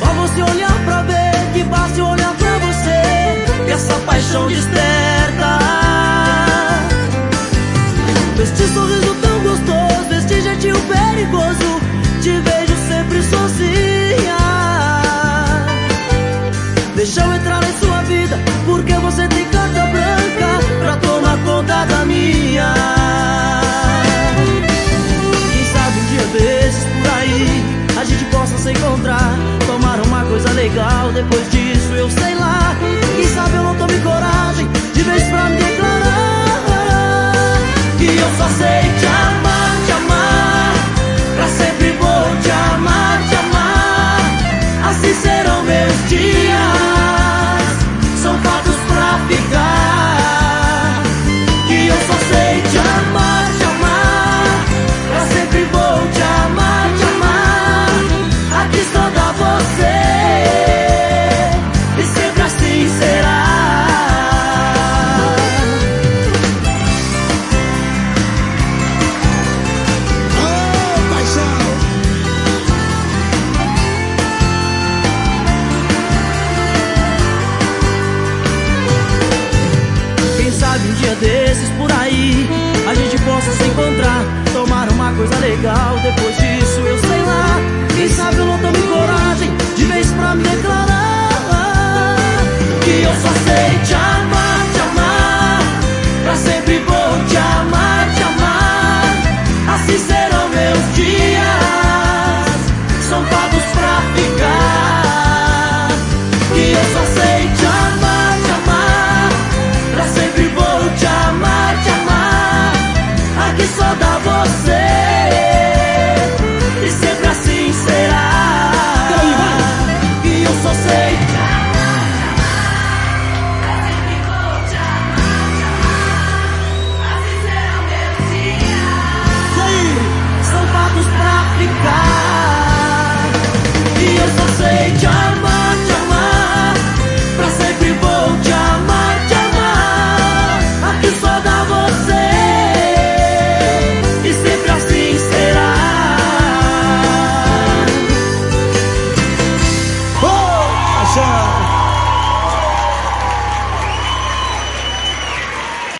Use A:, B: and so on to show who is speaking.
A: Só você olhar pra ver, que basta olhar pra você, que essa paixão desperta. Este sorriso tão gostoso, este jeitinho perigoso, te vejo sempre sozinha. Deixa eu entrar em sua vida, porque você tem carta branca pra tomar conta da minha. Quem sabe um dia desses por aí a gente possa se encontrar, tomar uma coisa legal, depois disso eu sei lá. Quem sabe eu não tome coragem de vez pra me declarar que eu só sei te amar, pra sempre vou te amar, assim serão meus dias, são fatos pra ficar. Que eu só sei te amar, pra sempre vou te amar, aqui toda você, e sempre assim será.
B: Oh, paixão!
A: Quem sabe um dia desses por aí a gente possa se encontrar, tomar uma coisa legal, depois disso eu sei lá. Quem sabe eu não tome coragem de vez pra me declarar que eu só sei te amar, pra sempre vou te amar.